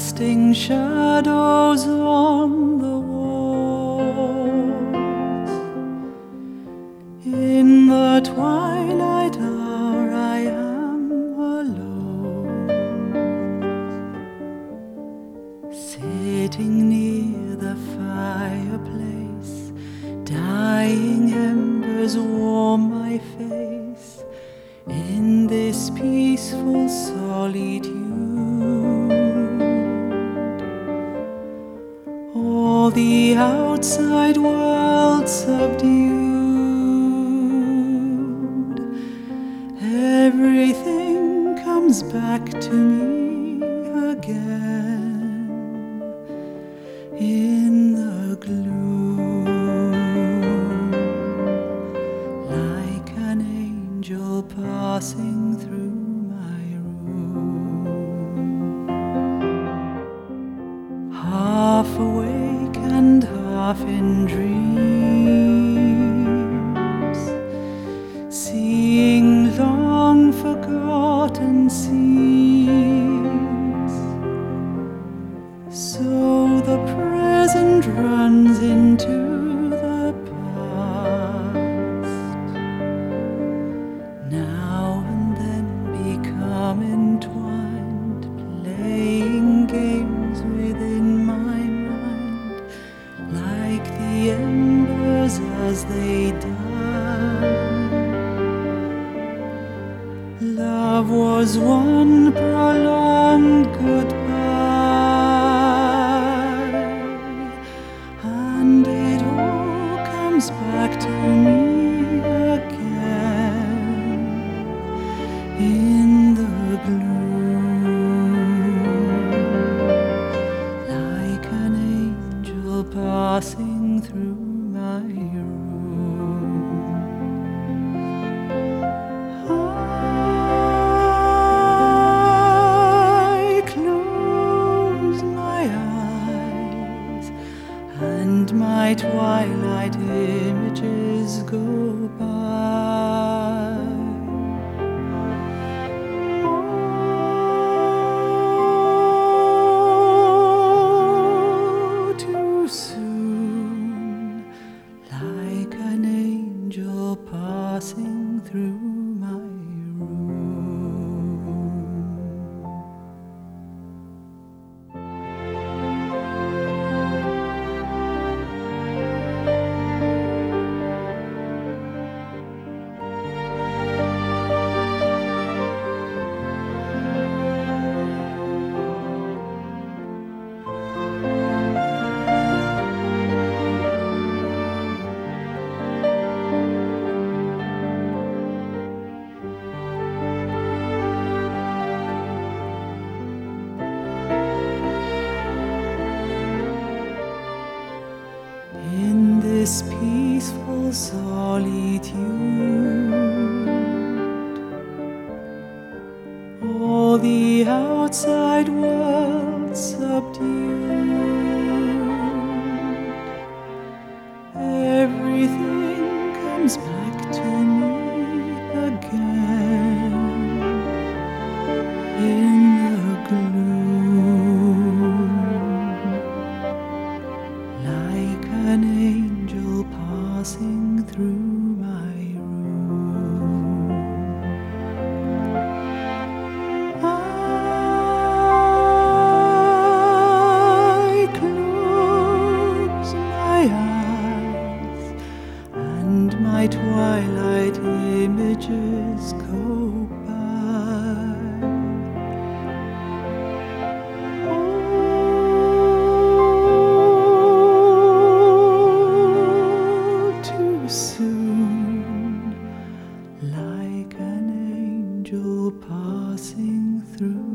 casting shadows on the walls. In the twilight hour I am alone, sitting near the fireplace, dying embers warm my face in this peaceful solitude. All the outside world subdued, everything comes back to me again in the gloom, like an angel passing through my room. Half awake and half in dreams, seeing long forgotten scenes. So the present runs into the past, now and then become entwined, playing games within my mind, like the embers as they die. Love was one prolonged goodbye, and it all comes back to me again in the gloom, like an angel passing through my room. I close my eyes and my twilight images go by. Oh, too soon, like an angel passing through my room. In this peaceful solitude, all the outside world subdued, everything comes back to me again in the gloom, like an angel passing through my room. I close my eyes and my twilight images go by. Soon, like an angel passing through